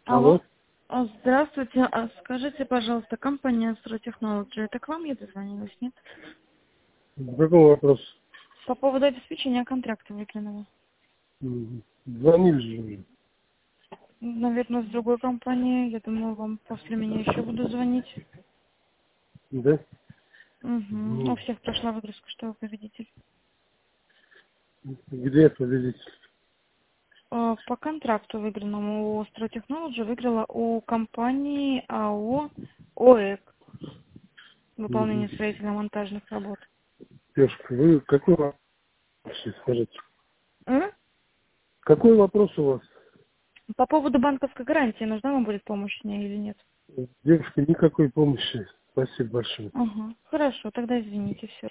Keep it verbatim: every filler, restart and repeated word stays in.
Алло. Алло. А, Здравствуйте. А скажите, пожалуйста, компания Astro Technology, это к вам я дозвонилась, нет? Какой вопрос? По поводу обеспечения контракта выигранного. М, Звонили же уже. Наверное, с другой компании. Я думаю, вам после меня еще буду звонить. Да? Угу. У Ну, всех прошла выгрузка, что вы победитель. где победитель? А, По контракту выигранному у Astro Technology выиграла у компании АО ОЭК. Выполнение Мгм. строительно-монтажных работ. Девушка, вы какой вопрос скажите? М? Какой вопрос у вас? По поводу банковской гарантии нужна вам будет помощь мне или нет? Девушка, никакой помощи. Спасибо большое. Ага. Хорошо, тогда извините, все.